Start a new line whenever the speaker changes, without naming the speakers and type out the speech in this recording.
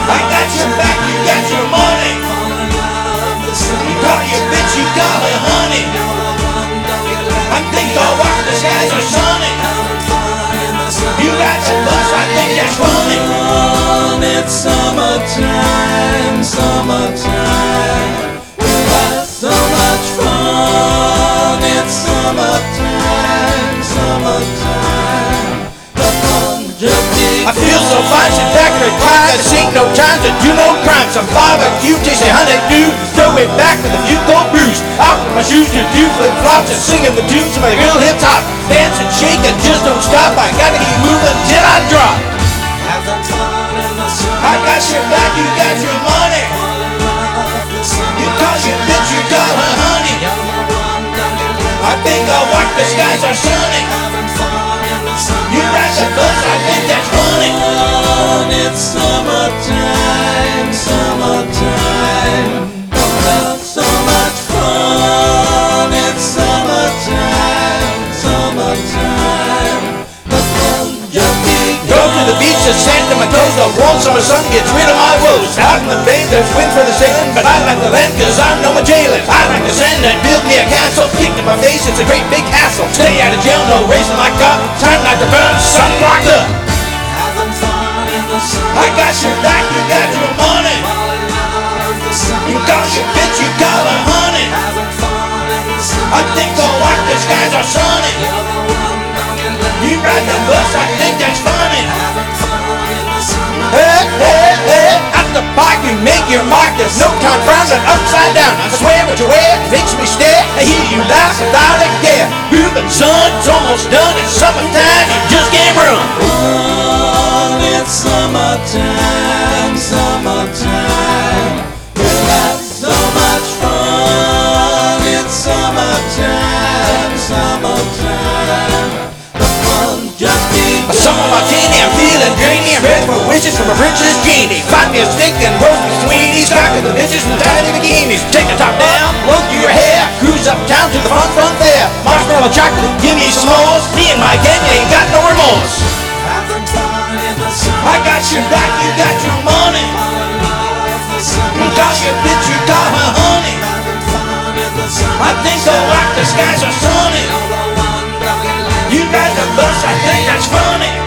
I got your back, you got your money. You call your bitch, you call her honey. I think I'll walk the skies are sunny. You got your bus, I think that's funny.
It's summertime, summertime. We've had so much fun. It's summertime, summertime. The fun just
I feel so fine, sit back and recline. This ain't no time to do no crime. Some barbecue, taste a honeydew. Throw it back with a few cold brews. Out with my shoes to do flip-flops and singing the tunes of my real hip-hop. Dance and shake and just don't stop. I gotta keep moving till I drop. I got your back, you got your money. You call your bitch, you call her honey. I think I'll walk the skies are sunny. You ride the bus, I think that's funny.
It's summertime, summertime. We've had so much fun. It's summertime, summertime. The fun just begun.
Go to the beach, the sand to my toes. The warm summer sun gets rid of my woes. Out in the bay, there's wind for the sailing, but I like the land cause I'm no jailing. I like the sand that built me a castle. Kicked in my face, it's a great big hassle. Stay out of jail, no raising my cup. Time not to burn, sun blocked up. I got your back, you got your money. You call your bitch, you call her honey. I think I'll walk the skies are sunny. You ride the bus, I think that's funny. Hey, hey, hey, at the park you make your mark. There's no time frowning upside down. I swear what you wear makes me stare. I hear you laugh without a care. Moving sun, it's almost done. It's summertime, you just can't run.
It's summertime, summertime. We've had so much fun. It's summertime, summertime. The fun just begun.
Summer martini, I'm feeling dreamy. I'm ready for wishes from a princess genie. Find me a stick and roast me sweeties. Talk to the bitches in tiny bikinis. Take the top down, blow through your hair. Cruise uptown to the front fair. Marshmallow chocolate, give me some s'mores. Me and my gang ain't got no remorse. I got your back, you got your money. You call your bitch, you call her honey. I think I'll walk the skies are sunny. You ride the bus, I think that's funny.